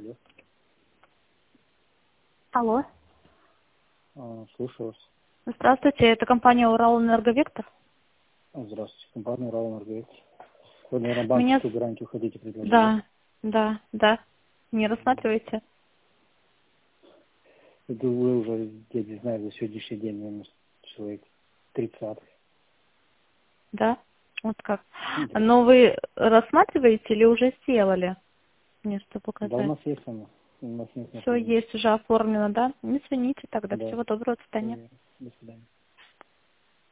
Алло. Алло. Слушаю вас. Здравствуйте, это компания «Уралэнерговектор». Здравствуйте. Компания «Уралэнерговектор». Вы, наверное, Меня... банковскую гарантию хотите предложить, да? Да. Не рассматриваете? Это вы уже, я не знаю, за сегодняшний день, наверное, человек 30. Да? Вот как. Да. Но вы рассматриваете или уже сделали? Мне что Да, у показать? нас есть она. У нас нет Все необходимости. есть, уже оформлено, да? Не извините тогда. Да. Всего доброго, до Всё свидания. верно. До свидания.